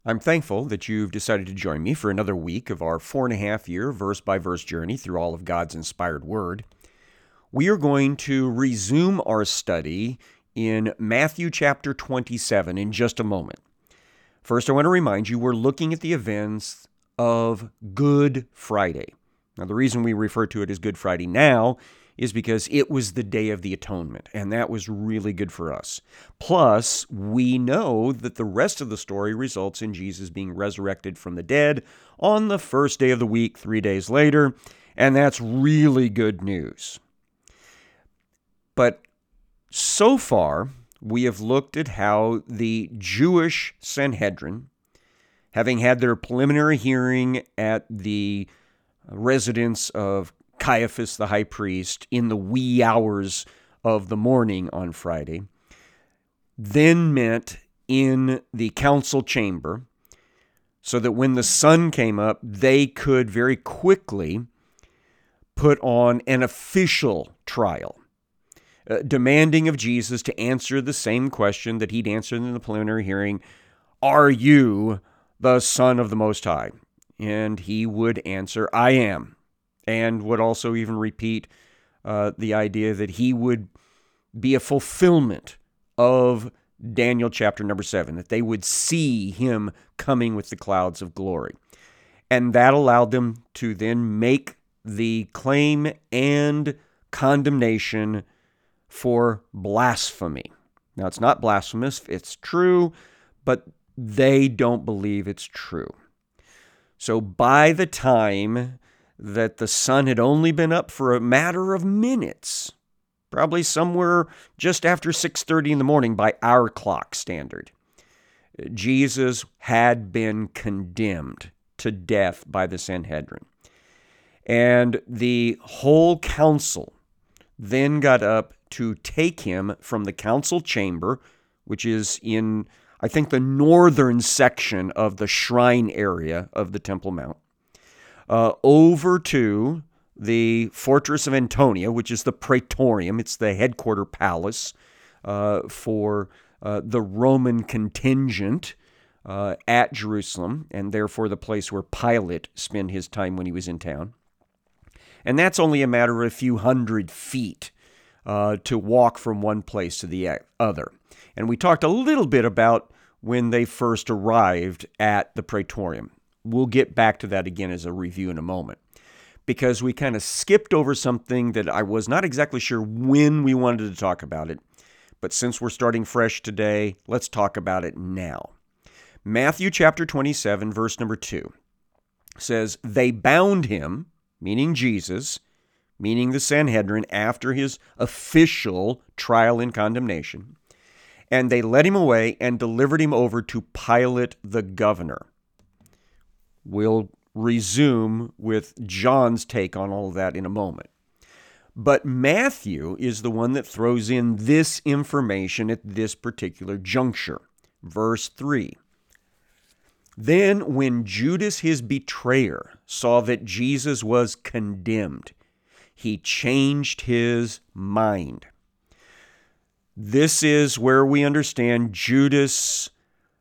I'm thankful that you've decided to join me for another week of our 4.5 year verse by verse journey through all of God's inspired word. We are going to resume our study in Matthew chapter 27 in just a moment. First, I want to remind you we're looking at the events of Good Friday. Now, the reason we refer to it as Good Friday now is because it was the Day of the Atonement, and that was really good for us. Plus, we know that the rest of the story results in Jesus being resurrected from the dead on the first day of the week, 3 days later, and that's really good news. But so far, we have looked at how the Jewish Sanhedrin, having had their preliminary hearing at the residence of Caiaphas the high priest in the wee hours of the morning on Friday, then met in the council chamber so that when the sun came up, they could very quickly put on an official trial, demanding of Jesus to answer the same question that he'd answered in the preliminary hearing: "Are you the Son of the Most High?" And he would answer, "I am," and would also even repeat the idea that he would be a fulfillment of Daniel chapter number 7, that they would see him coming with the clouds of glory. And that allowed them to then make the claim and condemnation for blasphemy. Now, it's not blasphemous, it's true, but they don't believe it's true. So by the time that the sun had only been up for a matter of minutes, probably somewhere just after 6:30 in the morning by our clock standard, Jesus had been condemned to death by the Sanhedrin. And the whole council then got up to take him from the council chamber, which is in, I think, the northern section of the shrine area of the Temple Mount, over to the fortress of Antonia, which is the Praetorium. It's the headquarter palace for the Roman contingent at Jerusalem, and therefore the place where Pilate spent his time when he was in town. And that's only a matter of a few hundred feet to walk from one place to the other. And we talked a little bit about when they first arrived at the Praetorium. We'll get back to that again as a review in a moment, because we kind of skipped over something that I was not exactly sure when we wanted to talk about it. But since we're starting fresh today, let's talk about it now. Matthew chapter 27, verse number 2 says, "They bound him," meaning Jesus, meaning the Sanhedrin, after his official trial and condemnation, "and they led him away and delivered him over to Pilate the governor." We'll resume with John's take on all of that in a moment. But Matthew is the one that throws in this information at this particular juncture. Verse 3. "Then when Judas his betrayer saw that Jesus was condemned, he changed his mind." This is where we understand Judas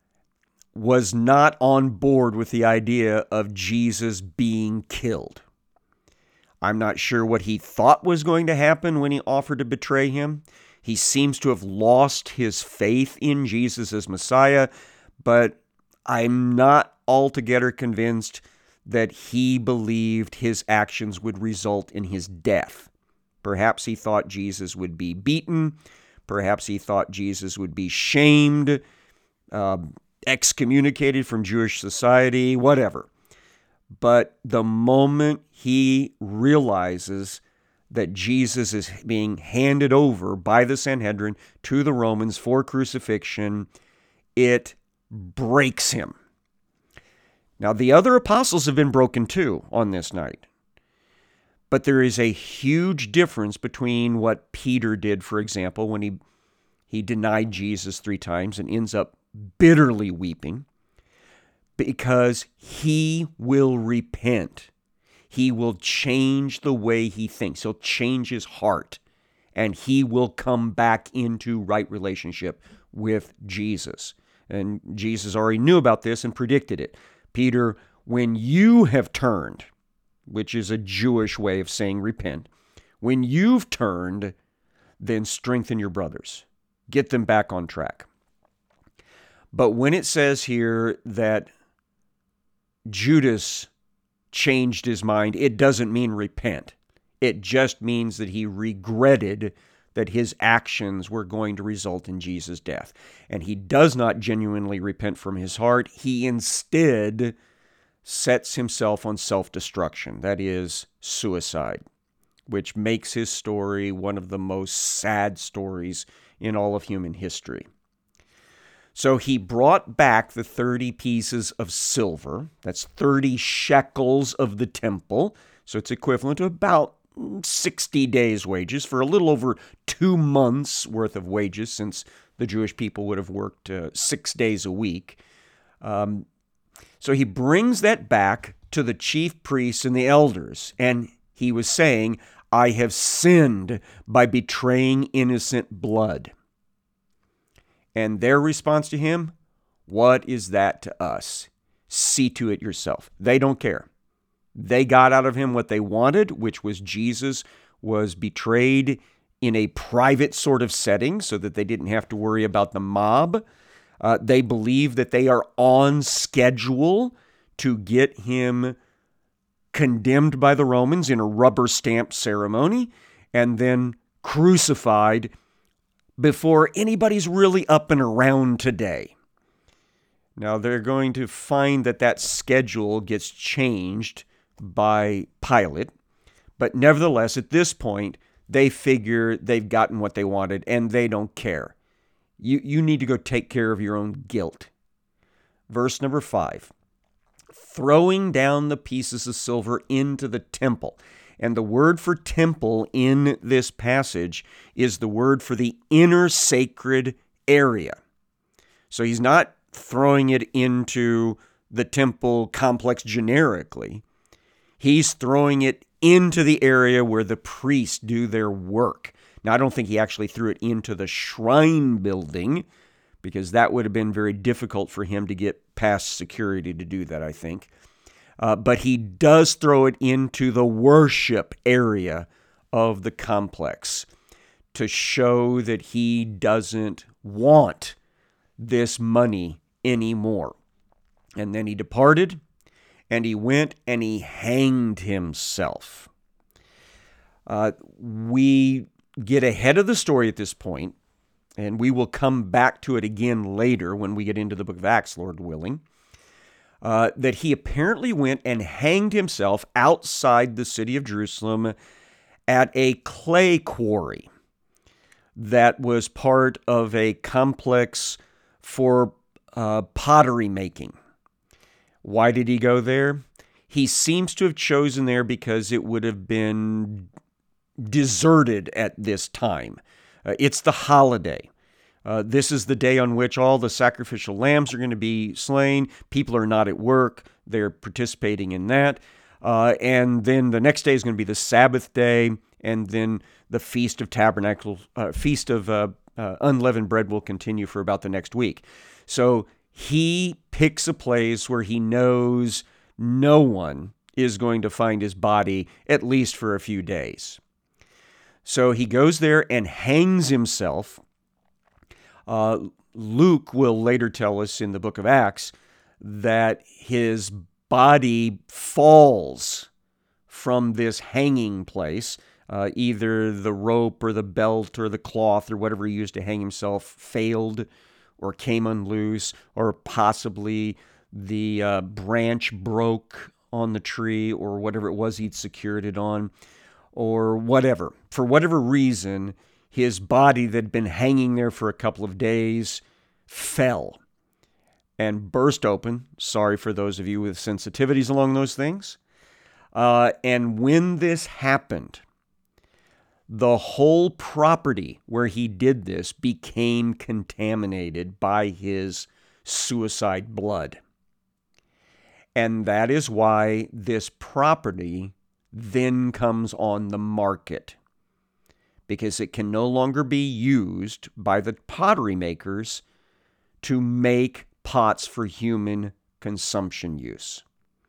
was not on board with the idea of Jesus being killed. I'm not sure what he thought was going to happen when he offered to betray him. He seems to have lost his faith in Jesus as Messiah, but I'm not altogether convinced that he believed his actions would result in his death. Perhaps he thought Jesus would be beaten. Perhaps he thought Jesus would be shamed, excommunicated from Jewish society, whatever. But the moment he realizes that Jesus is being handed over by the Sanhedrin to the Romans for crucifixion, it breaks him. Now, the other apostles have been broken too on this night. But there is a huge difference between what Peter did, for example, when he denied Jesus 3 times and ends up bitterly weeping, because he will repent. He will change the way he thinks. He'll change his heart, and he will come back into right relationship with Jesus. And Jesus already knew about this and predicted it. Peter, when you have turned, which is a Jewish way of saying repent, when you've turned, then strengthen your brothers. Get them back on track. But when it says here that Judas changed his mind, it doesn't mean repent. It just means that he regretted that his actions were going to result in Jesus' death. And he does not genuinely repent from his heart. He instead sets himself on self-destruction, that is, suicide, which makes his story one of the most sad stories in all of human history. So he brought back the 30 pieces of silver. That's 30 shekels of the temple. So it's equivalent to about 60 days' wages for a little over 2 months' worth of wages, since the Jewish people would have worked 6 days a week. So he brings that back to the chief priests and the elders, and he was saying, I have sinned by betraying innocent blood. And their response to him, what is that to us? See to it yourself. They don't care. They got out of him what they wanted, which was Jesus was betrayed in a private sort of setting so that they didn't have to worry about the mob. They believe that they are on schedule to get him condemned by the Romans in a rubber stamp ceremony and then crucified before anybody's really up and around today. Now, they're going to find that that schedule gets changed by Pilate, but nevertheless, at this point, they figure they've gotten what they wanted, and they don't care. You need to go take care of your own guilt. Verse number 5, throwing down the pieces of silver into the temple. And the word for temple in this passage is the word for the inner sacred area. So he's not throwing it into the temple complex generically. He's throwing it into the area where the priests do their work. Now, I don't think he actually threw it into the shrine building, because that would have been very difficult for him to get past security to do that, I think. But he does throw it into the worship area of the complex to show that he doesn't want this money anymore. And then he departed, and he went and he hanged himself. We get ahead of the story at this point, and we will come back to it again later when we get into the book of Acts, Lord willing. That he apparently went and hanged himself outside the city of Jerusalem at a clay quarry that was part of a complex for pottery making. Why did he go there? He seems to have chosen there because it would have been deserted at this time. It's the holiday. This is the day on which all the sacrificial lambs are going to be slain. People are not at work. They're participating in that. And then the next day is going to be the Sabbath day. And then the Feast of Tabernacles, Feast of Unleavened Bread will continue for about the next week. So he picks a place where he knows no one is going to find his body, at least for a few days. So he goes there and hangs himself. Luke will later tell us in the book of Acts that his body falls from this hanging place. Either the rope or the belt or the cloth or whatever he used to hang himself failed or came unloose, or possibly the branch broke on the tree or whatever it was he'd secured it on, or whatever. For whatever reason, his body that had been hanging there for a couple of days fell and burst open. Sorry for those of you with sensitivities along those things. And when this happened, the whole property where he did this became contaminated by his suicide blood. And that is why this property then comes on the market, because it can no longer be used by the pottery makers to make pots for human consumption use.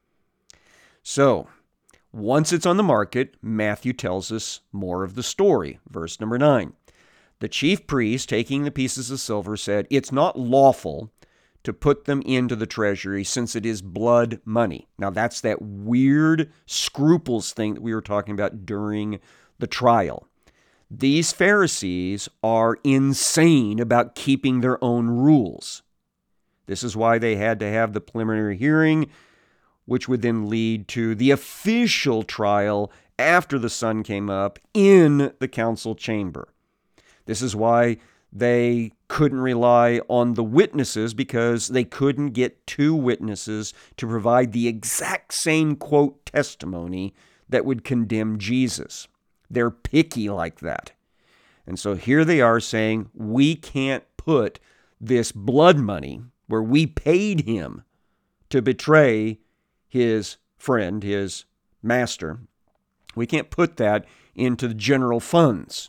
So, once it's on the market, Matthew tells us more of the story. Verse number 9. The chief priest, taking the pieces of silver, said, "It's not lawful to put them into the treasury, since it is blood money." Now, that's that weird scruples thing that we were talking about during the trial. These Pharisees are insane about keeping their own rules. This is why they had to have the preliminary hearing, which would then lead to the official trial after the sun came up in the council chamber. This is why they couldn't rely on the witnesses, because they couldn't get two witnesses to provide the exact same, quote, testimony that would condemn Jesus. They're picky like that. And so here they are saying, we can't put this blood money, where we paid him to betray his friend, his master, we can't put that into the general funds.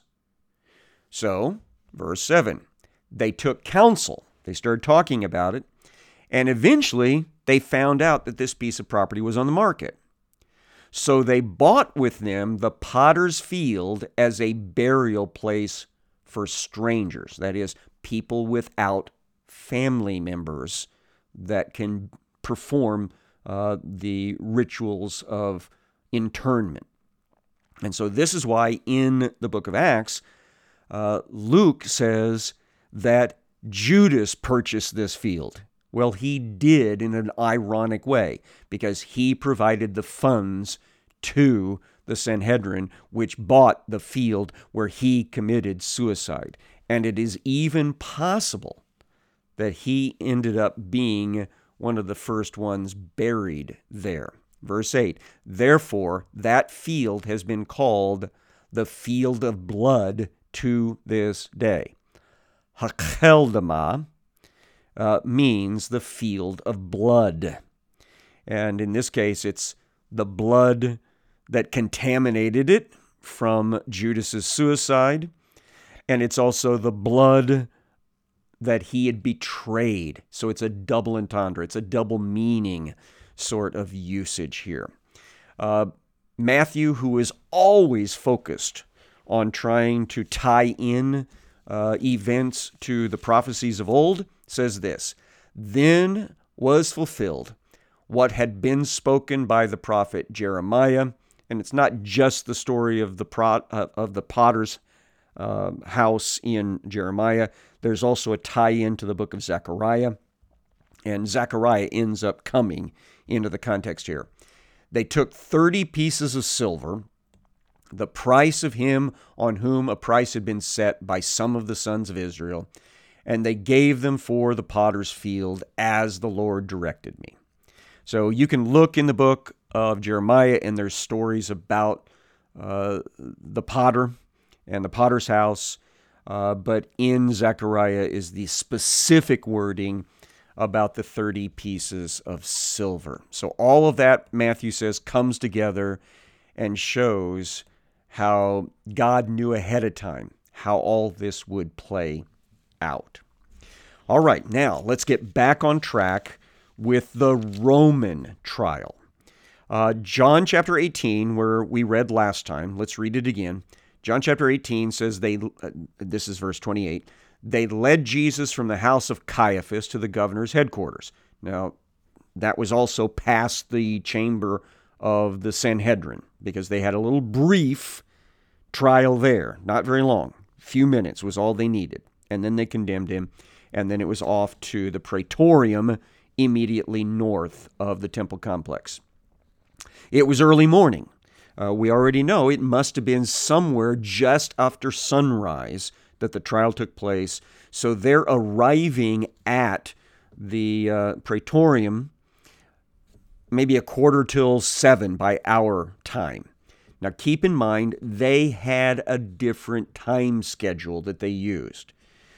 So, verse 7, they took counsel. They started talking about it. And eventually, they found out that this piece of property was on the market. So they bought with them the potter's field as a burial place for strangers. That is, people without family members that can perform the rituals of internment. And so this is why in the book of Acts, Luke says that Judas purchased this field. Well, he did in an ironic way, because he provided the funds to the Sanhedrin, which bought the field where he committed suicide. And it is even possible that he ended up being one of the first ones buried there. Verse 8, therefore, that field has been called the field of blood to this day. Hakeldama means the field of blood. And in this case, it's the blood that contaminated it from Judas's suicide. And it's also the blood that he had betrayed. So it's a double entendre. It's a double meaning sort of usage here. Matthew, who is always focused on trying to tie in events to the prophecies of old, says this, then was fulfilled what had been spoken by the prophet Jeremiah. And it's not just the story of the potter's house in Jeremiah. There's also a tie-in to the book of Zechariah. And Zechariah ends up coming into the context here. They took 30 pieces of silver, the price of him on whom a price had been set by some of the sons of Israel, and they gave them for the potter's field as the Lord directed me. So you can look in the book of Jeremiah, and there's stories about the potter and the potter's house, but in Zechariah is the specific wording about the 30 pieces of silver. So all of that, Matthew says, comes together and shows how God knew ahead of time how all this would play out. All right, now let's get back on track with the Roman trial. John chapter 18, where we read last time, let's read it again. John chapter 18 says this is verse 28, they led Jesus from the house of Caiaphas to the governor's headquarters. Now, that was also past the chamber of the Sanhedrin, because they had a little brief trial there, not very long. A few minutes was all they needed. And then they condemned him, and then it was off to the Praetorium immediately north of the temple complex. It was early morning. We already know it must have been somewhere just after sunrise that the trial took place. So they're arriving at the Praetorium maybe 6:45 by our time. Now keep in mind, they had a different time schedule that they used.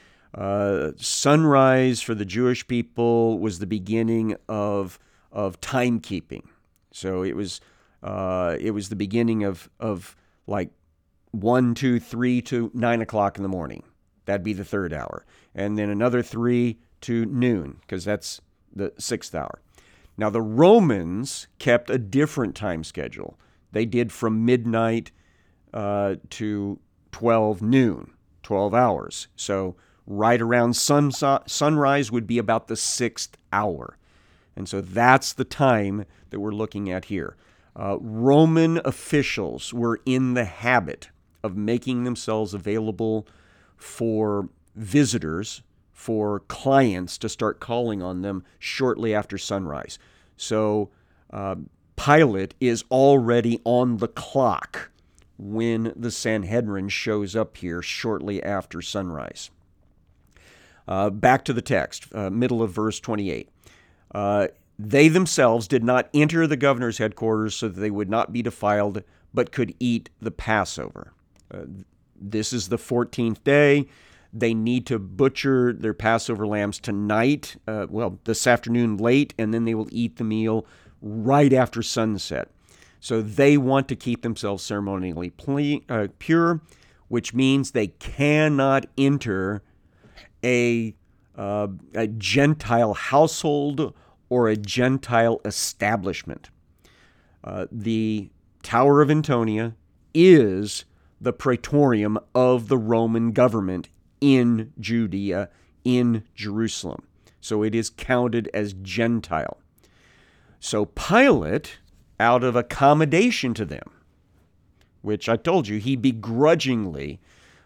Sunrise for the Jewish people was the beginning of timekeeping. So it was the beginning of like 1, 2, 3 to 9 o'clock in the morning. That'd be the third hour. And then another 3 to noon, because that's the 6th hour. Now, the Romans kept a different time schedule. They did from midnight to 12 noon, 12 hours. So right around sunrise would be about the 6th hour. And so that's the time that we're looking at here. Roman officials were in the habit of making themselves available for visitors, for clients to start calling on them shortly after sunrise. So Pilate is already on the clock when the Sanhedrin shows up here shortly after sunrise. Back to the text, middle of verse 28. They themselves did not enter the governor's headquarters so that they would not be defiled, but could eat the Passover. This is the 14th day. They need to butcher their Passover lambs tonight, this afternoon late, and then they will eat the meal right after sunset. So they want to keep themselves ceremonially pure, which means they cannot enter a Gentile household or a Gentile establishment. The Tower of Antonia is the praetorium of the Roman government in Judea, in Jerusalem. So it is counted as Gentile. So Pilate, out of accommodation to them, which I told you he begrudgingly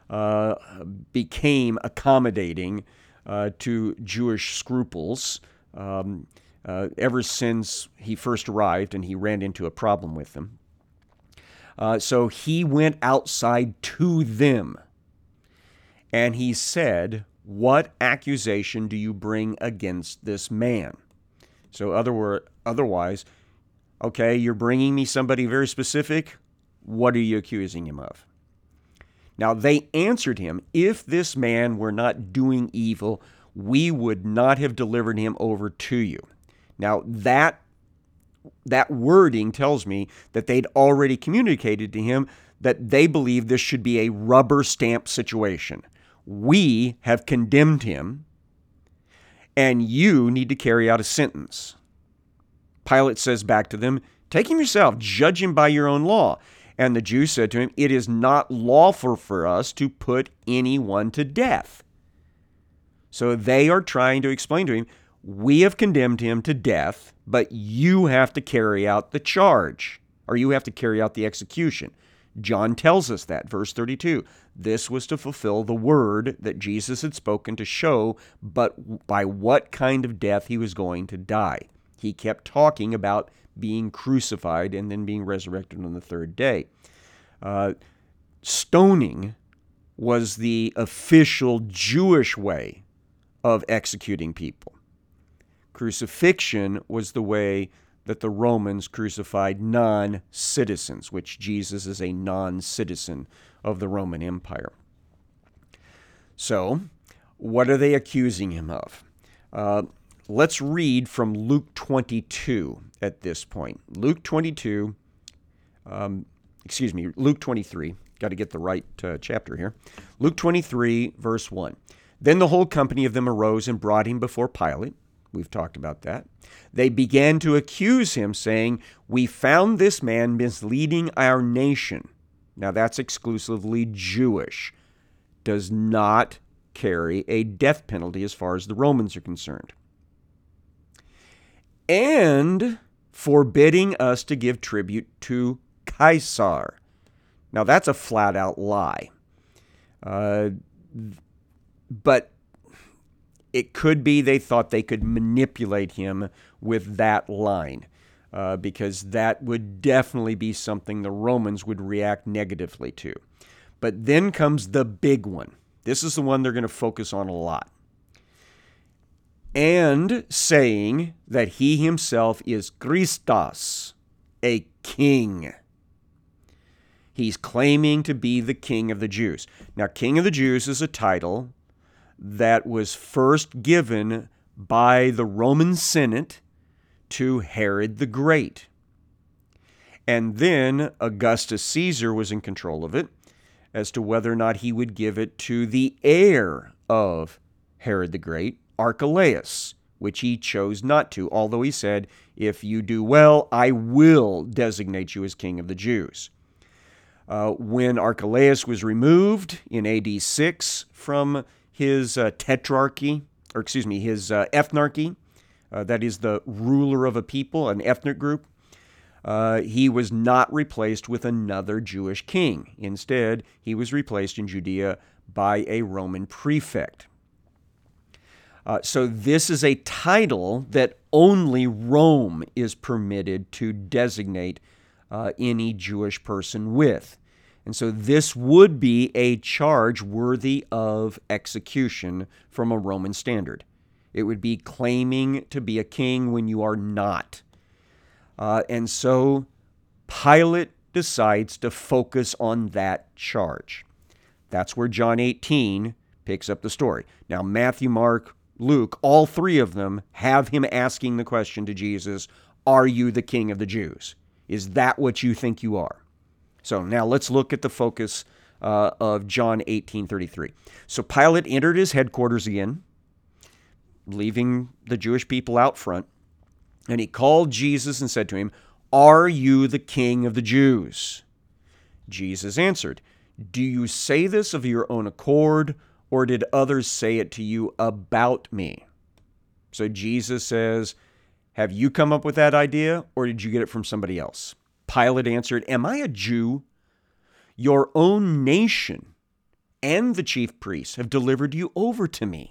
became accommodating to Jewish scruples ever since he first arrived and he ran into a problem with them. So he went outside to them and he said, "What accusation do you bring against this man?" So otherwise, okay, you're bringing me somebody very specific. What are you accusing him of? Now they answered him, "If this man were not doing evil, we would not have delivered him over to you." Now that wording tells me that they'd already communicated to him that they believe this should be a rubber stamp situation. We have condemned him, and you need to carry out a sentence. Pilate says back to them, "Take him yourself, judge him by your own law." And the Jews said to him, "It is not lawful for us to put anyone to death." So they are trying to explain to him, we have condemned him to death, but you have to carry out the charge, or you have to carry out the execution. John tells us that, verse 32. This was to fulfill the word that Jesus had spoken to show, but by what kind of death he was going to die. He kept talking about being crucified and then being resurrected on the 3rd day. Stoning was the official Jewish way of executing people. Crucifixion was the way that the Romans crucified non-citizens, which Jesus is a non-citizen of the Roman Empire. So, what are they accusing him of? Let's read from Luke 22 at this point. Luke 23. Got to get the right chapter here. Luke 23, verse 1. Then the whole company of them arose and brought him before Pilate. We've talked about that. They began to accuse him, saying, "We found this man misleading our nation." Now that's exclusively Jewish. Does not carry a death penalty as far as the Romans are concerned. And forbidding us to give tribute to Caesar. Now that's a flat out lie. But it could be they thought they could manipulate him with that line, because that would definitely be something the Romans would react negatively to. But then comes the big one. This is the one they're going to focus on a lot. And saying that he himself is Christos, a king. He's claiming to be the king of the Jews. Now, king of the Jews is a title that was first given by the Roman Senate to Herod the Great. And then Augustus Caesar was in control of it as to whether or not he would give it to the heir of Herod the Great, Archelaus, which he chose not to, although he said, if you do well, I will designate you as king of the Jews. When Archelaus was removed in AD 6 from his tetrarchy, or excuse me, his ethnarchy, that is the ruler of a people, an ethnic group, he was not replaced with another Jewish king. Instead, he was replaced in Judea by a Roman prefect. So this is a title that only Rome is permitted to designate any Jewish person with. And so this would be a charge worthy of execution from a Roman standard. It would be claiming to be a king when you are not. And so Pilate decides to focus on that charge. That's where John 18 picks up the story. Now, Matthew, Mark, Luke, all three of them have him asking the question to Jesus, are you the king of the Jews? Is that what you think you are? So now let's look at the focus of John 18:33. So Pilate entered his headquarters again, leaving the Jewish people out front, and he called Jesus and said to him, are you the king of the Jews? Jesus answered, do you say this of your own accord, or did others say it to you about me? So Jesus says, have you come up with that idea, or did you get it from somebody else? Pilate answered, am I a Jew? Your own nation and the chief priests have delivered you over to me.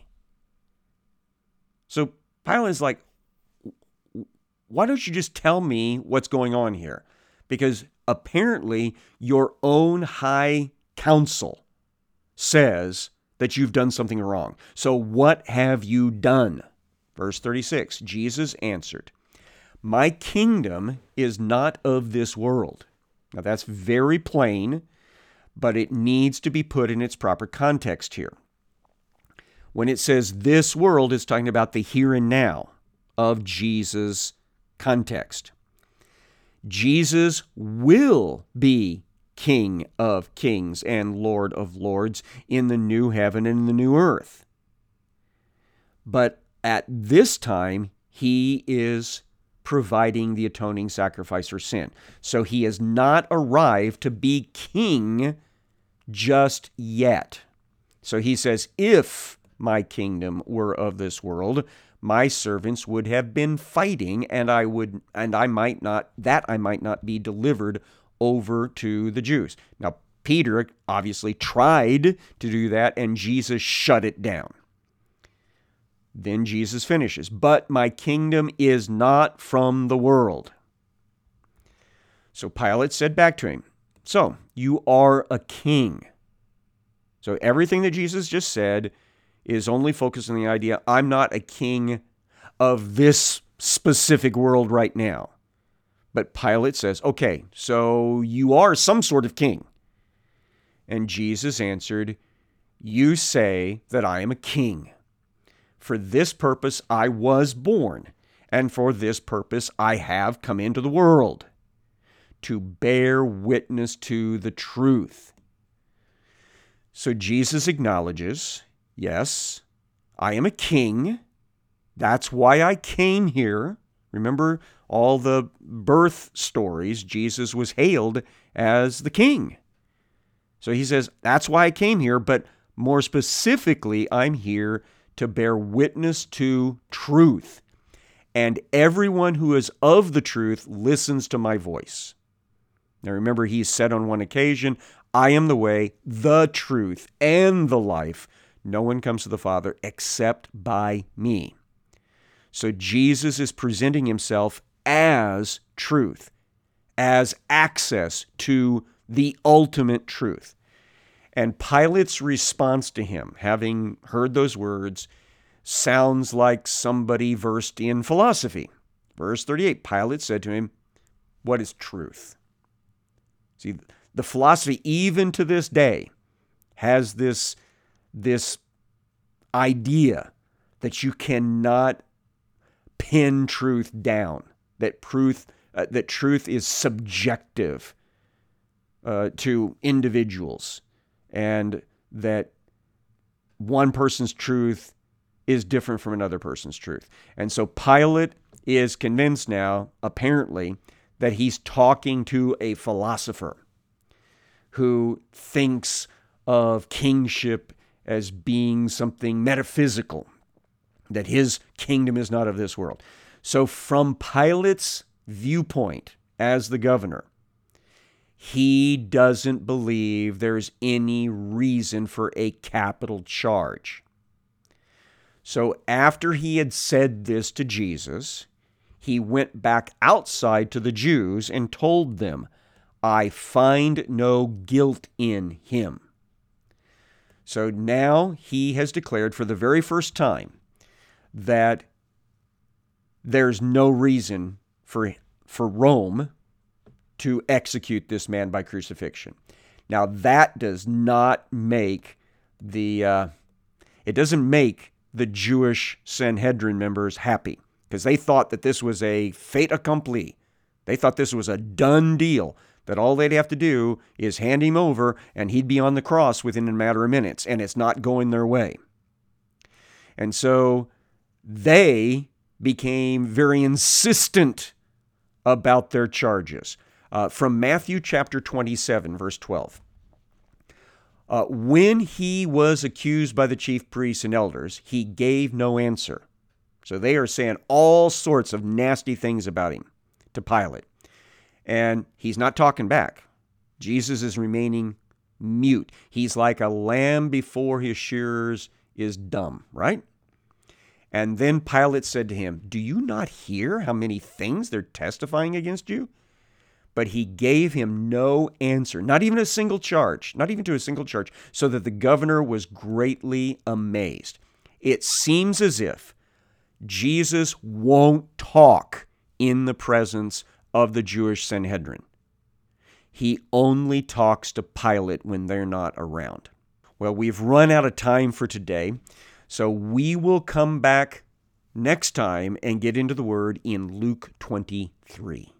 So Pilate is like, why don't you just tell me what's going on here? Because apparently your own high council says that you've done something wrong. So what have you done? Verse 36, Jesus answered, my kingdom is not of this world. Now that's very plain, but it needs to be put in its proper context here. When it says this world, it's talking about the here and now of Jesus' context. Jesus will be King of kings and Lord of lords in the new heaven and the new earth. But at this time, he is providing the atoning sacrifice for sin. So he has not arrived to be king just yet. So he says, if my kingdom were of this world, my servants would have been fighting, and I might not be delivered over to the Jews. Now, Peter obviously tried to do that, and Jesus shut it down. Then Jesus finishes, but my kingdom is not from the world. So Pilate said back to him, so you are a king. So everything that Jesus just said is only focused on the idea, I'm not a king of this specific world right now. But Pilate says, okay, so you are some sort of king. And Jesus answered, you say that I am a king. For this purpose I was born, and for this purpose I have come into the world, to bear witness to the truth. So Jesus acknowledges, yes, I am a king. That's why I came here. Remember all the birth stories, Jesus was hailed as the king. So he says, that's why I came here, but more specifically, I'm here to bear witness to truth. And everyone who is of the truth listens to my voice. Now remember, he said on one occasion, I am the way, the truth, and the life. No one comes to the Father except by me. So Jesus is presenting himself as truth, as access to the ultimate truth. And Pilate's response to him, having heard those words, sounds like somebody versed in philosophy. Verse 38, Pilate said to him, what is truth? See, the philosophy, even to this day, has this idea that you cannot pin truth down, that truth is subjective to individuals, and that one person's truth is different from another person's truth. And so Pilate is convinced now, apparently, that he's talking to a philosopher who thinks of kingship as being something metaphysical, that his kingdom is not of this world. So from Pilate's viewpoint as the governor, he doesn't believe there's any reason for a capital charge. So after he had said this to Jesus, he went back outside to the Jews and told them, I find no guilt in him. So now he has declared for the very first time that there's no reason for Rome to execute this man by crucifixion. Now that does not make it doesn't make the Jewish Sanhedrin members happy, because they thought that this was a fait accompli. They thought this was a done deal, that all they'd have to do is hand him over and he'd be on the cross within a matter of minutes, and it's not going their way. And so they became very insistent about their charges. From Matthew chapter 27, verse 12. When he was accused by the chief priests and elders, he gave no answer. So they are saying all sorts of nasty things about him to Pilate. And he's not talking back. Jesus is remaining mute. He's like a lamb before his shearers is dumb, right? And then Pilate said to him, do you not hear how many things they're testifying against you? But he gave him no answer, not even a single charge, not even to a single charge, so that the governor was greatly amazed. It seems as if Jesus won't talk in the presence of the Jewish Sanhedrin. He only talks to Pilate when they're not around. Well, we've run out of time for today, so we will come back next time and get into the word in Luke 23.